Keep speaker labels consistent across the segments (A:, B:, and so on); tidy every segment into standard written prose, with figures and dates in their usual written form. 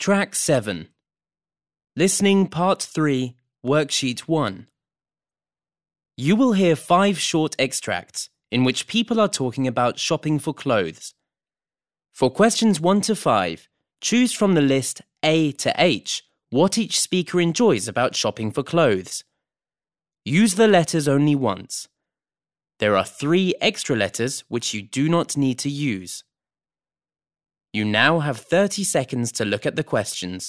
A: Track 7. Listening Part 3, Worksheet 1. You will hear 5 short extracts in which people are talking about shopping for clothes. For questions 1 to 5, choose from the list A to H what each speaker enjoys about shopping for clothes. Use the letters only once. There are 3 extra letters which you do not need to use. You now have 30 seconds to look at the questions.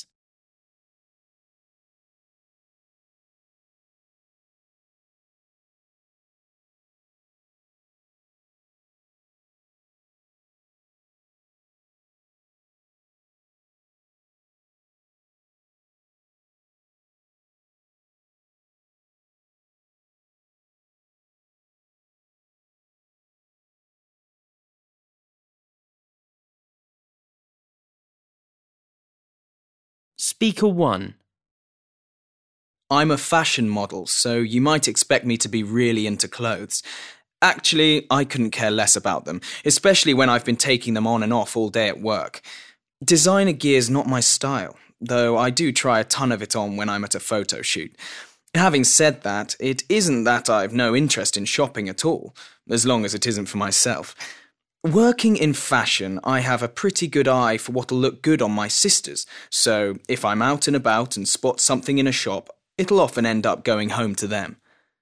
A: Speaker 1.
B: I'm a fashion model, so you might expect me to be really into clothes. Actually, I couldn't care less about them, especially when I've been taking them on and off all day at work. Designer gear's not my style, though I do try a ton of it on when I'm at a photo shoot. Having said that, it isn't that I've no interest in shopping at all, as long as it isn't for myself. Working in fashion, I have a pretty good eye for what'll look good on my sisters, so if I'm out and about and spot something in a shop, it'll often end up going home to them.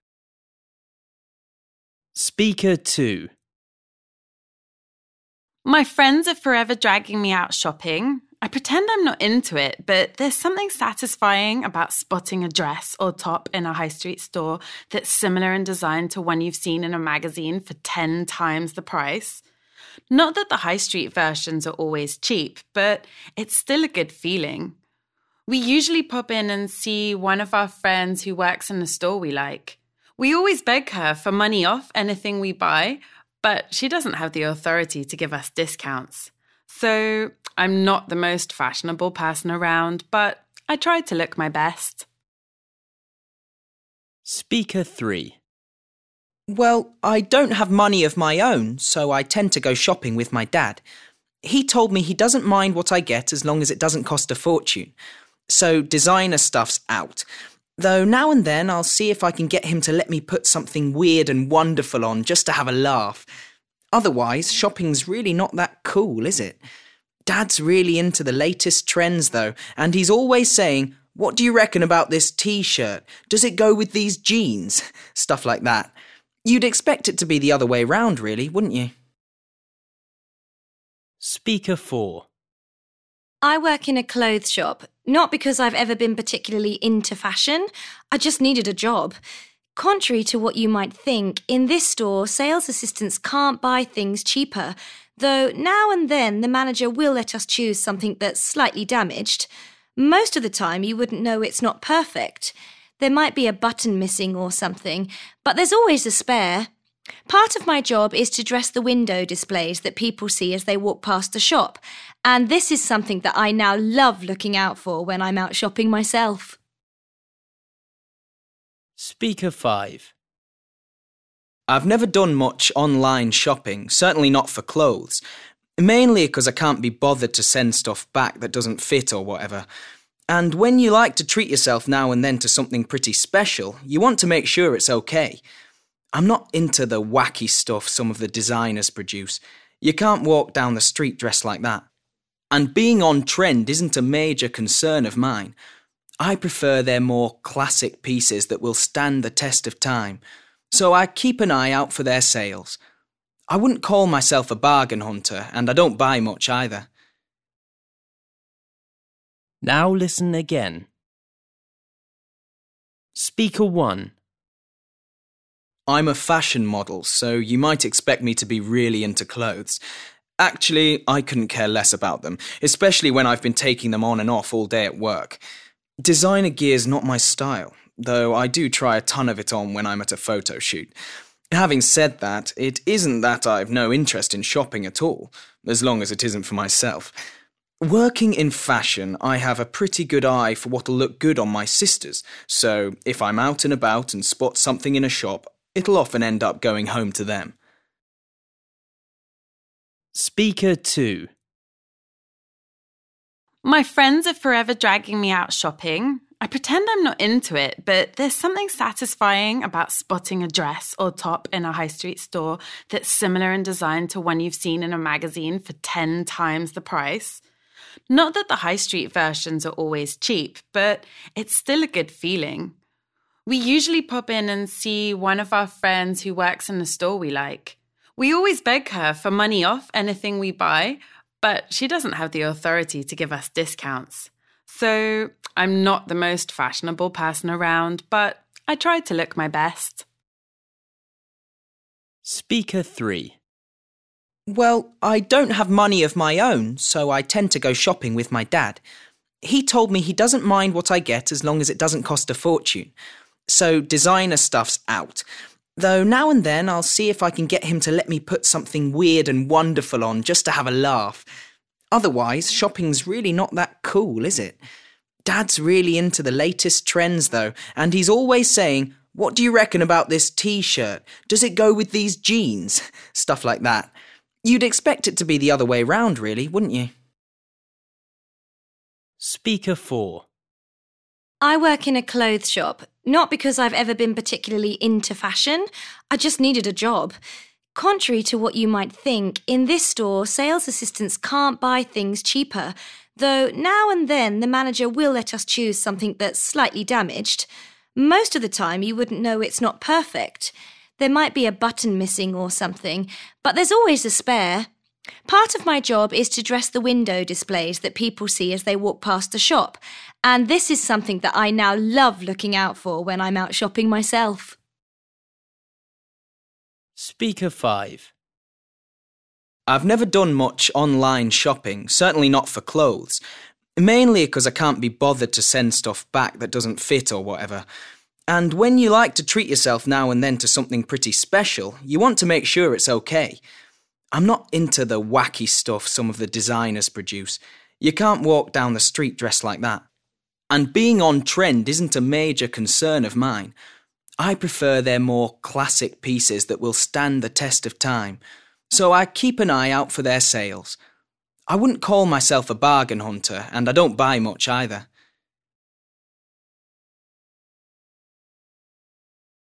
A: Speaker 2.
C: My friends are forever dragging me out shopping. I pretend I'm not into it, but there's something satisfying about spotting a dress or top in a high street store that's similar in design to one you've seen in a magazine for 10 times the price. Not that the high street versions are always cheap, but it's still a good feeling. We usually pop in and see one of our friends who works in a store we like. We always beg her for money off anything we buy, but she doesn't have the authority to give us discounts. So I'm not the most fashionable person around, but I try to look my best.
A: Speaker 3.
D: Well, I don't have money of my own, so I tend to go shopping with my dad. He told me he doesn't mind what I get as long as it doesn't cost a fortune. So designer stuff's out. Though now and then I'll see if I can get him to let me put something weird and wonderful on just to have a laugh. Otherwise, shopping's really not that cool, is it? Dad's really into the latest trends though, and he's always saying, "What do you reckon about this t-shirt? Does it go with these jeans?" Stuff like that. You'd expect it to be the other way round, really, wouldn't you?
A: Speaker 4.
E: I work in a clothes shop, not because I've ever been particularly into fashion. I just needed a job. Contrary to what you might think, in this store, sales assistants can't buy things cheaper, though now and then the manager will let us choose something that's slightly damaged. Most of the time you wouldn't know it's not perfect. There might be a button missing or something, but there's always a spare. Part of my job is to dress the window displays that people see as they walk past the shop, and this is something that I now love looking out for when I'm out shopping myself.
A: Speaker 5.
B: I've never done much online shopping, certainly not for clothes. Mainly because I can't be bothered to send stuff back that doesn't fit or whatever. And when you like to treat yourself now and then to something pretty special, you want to make sure it's okay. I'm not into the wacky stuff some of the designers produce. You can't walk down the street dressed like that. And being on trend isn't a major concern of mine. I prefer their more classic pieces that will stand the test of time. So I keep an eye out for their sales. I wouldn't call myself a bargain hunter, and I don't buy much either.
A: Now listen again. Speaker 1.
B: I'm a fashion model, so you might expect me to be really into clothes. Actually, I couldn't care less about them, especially when I've been taking them on and off all day at work. Designer gear's not my style, though I do try a ton of it on when I'm at a photo shoot. Having said that, it isn't that I've no interest in shopping at all, as long as it isn't for myself. Working in fashion, I have a pretty good eye for what'll look good on my sisters, so if I'm out and about and spot something in a shop, it'll often end up going home to them.
A: Speaker 2.
C: My friends are forever dragging me out shopping. I pretend I'm not into it, but there's something satisfying about spotting a dress or top in a high street store that's similar in design to one you've seen in a magazine for 10 times the price. Not that the high street versions are always cheap, but it's still a good feeling. We usually pop in and see one of our friends who works in the store we like. We always beg her for money off anything we buy, but she doesn't have the authority to give us discounts. So I'm not the most fashionable person around, but I try to look my best.
A: Speaker 3.
D: Well, I don't have money of my own, so I tend to go shopping with my dad. He told me he doesn't mind what I get as long as it doesn't cost a fortune. So designer stuff's out. Though now and then I'll see if I can get him to let me put something weird and wonderful on just to have a laugh. Otherwise, shopping's really not that cool, is it? Dad's really into the latest trends though, and he's always saying, "What do you reckon about this t-shirt? Does it go with these jeans?" Stuff like that. You'd expect it to be the other way round, really, wouldn't you?
A: Speaker 4.
E: I work in a clothes shop, not because I've ever been particularly into fashion. I just needed a job. Contrary to what you might think, in this store, sales assistants can't buy things cheaper, though now and then the manager will let us choose something that's slightly damaged. Most of the time you wouldn't know it's not perfect. There might be a button missing or something, but there's always a spare. Part of my job is to dress the window displays that people see as they walk past the shop, and this is something that I now love looking out for when I'm out shopping myself.
A: Speaker 5.
B: I've never done much online shopping, certainly not for clothes. Mainly because I can't be bothered to send stuff back that doesn't fit or whatever. And when you like to treat yourself now and then to something pretty special, you want to make sure it's okay. I'm not into the wacky stuff some of the designers produce. You can't walk down the street dressed like that. And being on trend isn't a major concern of mine. I prefer their more classic pieces that will stand the test of time. So I keep an eye out for their sales. I wouldn't call myself a bargain hunter, and I don't buy much either.